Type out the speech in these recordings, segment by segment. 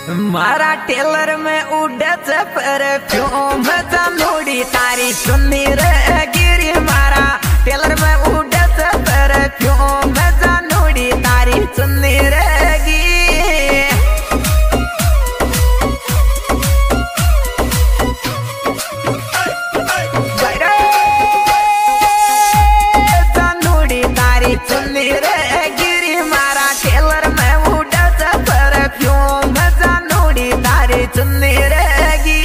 मारा टेलर में उड़े परफ्यूम जानोड़ी तारी चुन्नी रे गिरी मारा टेलर में उड़े परफ्यूम जानोड़ी तारी चुन्नी रे जानोड़ी तारी चुन्नी रे गिरी मारा टेलर में उड़े परफ्यूम जानोड़ी तारी चुन्नी रहेगी।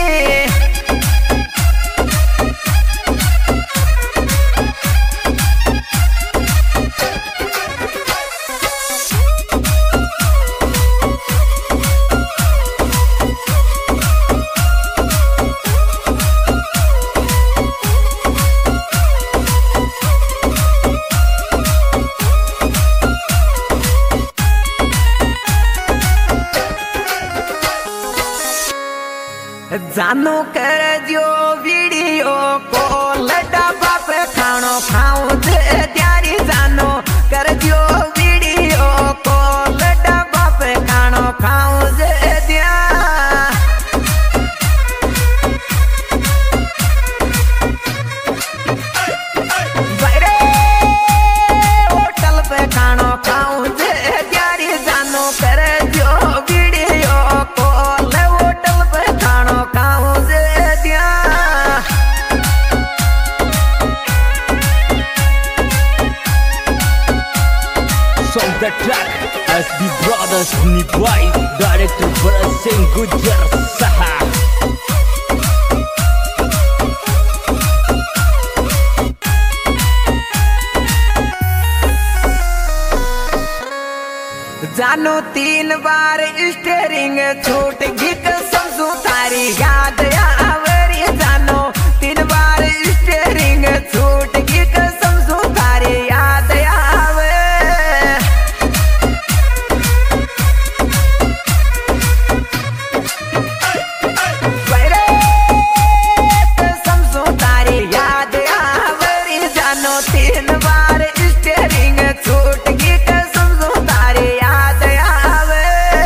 जानो कर जो वीडियो कॉल डब्बा पे खानो खाऊं त्यारी जानो कर जो वीडियो कॉल डब्बा पे खानो खाऊं दिया बड़े होटल पे खानो खाऊं त्यारी जानो कर जो वीडियो कॉल होटल पे खानो खाऊं दिया। Song the track SB Brothers Nibai Director Bharat Singh Gujar Saha जानो 3 बार स्टेरिंग छूट गिक समझू तारी याद आवरी जानो 3 बार स्टेरिंग छूट गिक समझू तारी याद आवे बड़े समझू तारी याद आवरी जानो 3 बार स्टेरिंग छूट गिक समझू तारी याद आवे।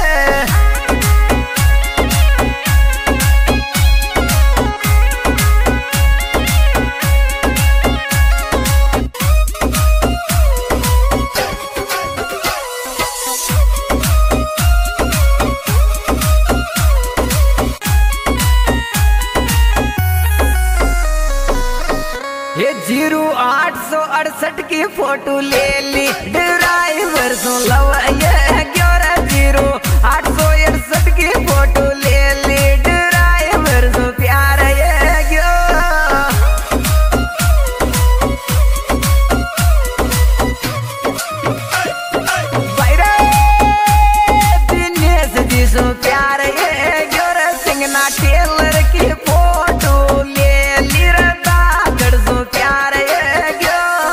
ये 0868 की फोटो ले ली ड्राइवर सो लवाए 0868 की फोटो ले ली ड्राइवर सो प्यार ये गयो बैरे दिनेश जी सो प्यार ये गयो रे सिंगना टेलर की फोटो ले ली रे दागड़ सो प्यार ये गयो।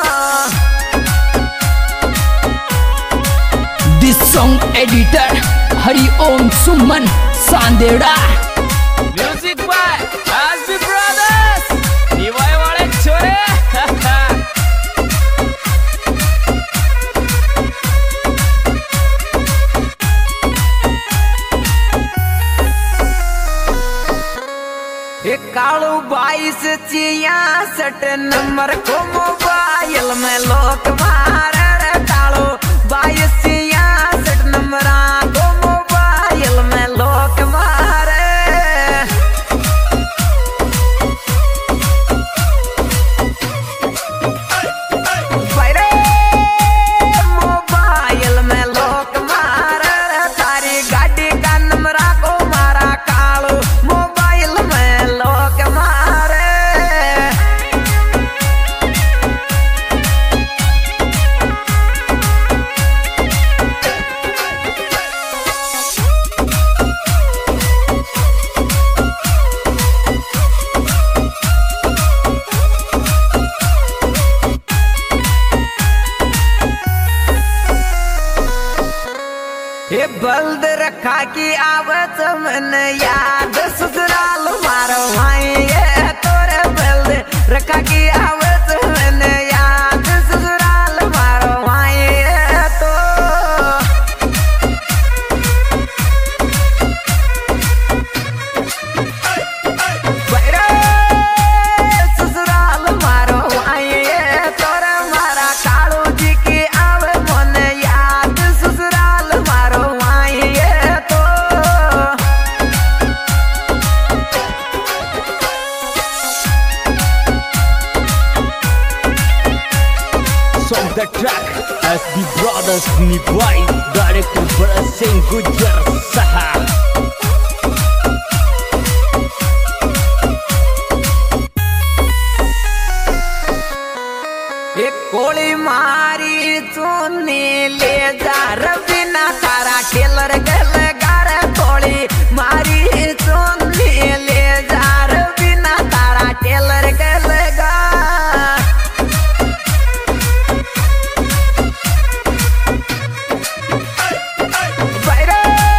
This song editor Hari Om Suman Sandera Music by SB Brothers Nibai wale chore एक कालू 2266 नंबर को मोबाइल में लोक मारे रे कालू 2266 नंबर को मोबाइल में लोक मारे बड़े मोबाइल में लोक मारे रे तारी गाड़ी का नंबर को मारा कालू मोबाइल में लोक मारे। ये बल्द रखा की आवत मन याद ससुराल मारो भाई ये तोरे बल्द रखा की आवत मन याद ससुराल मारो भाई ये तो Brothers Nipai, Director Barasseng Gujar Saha.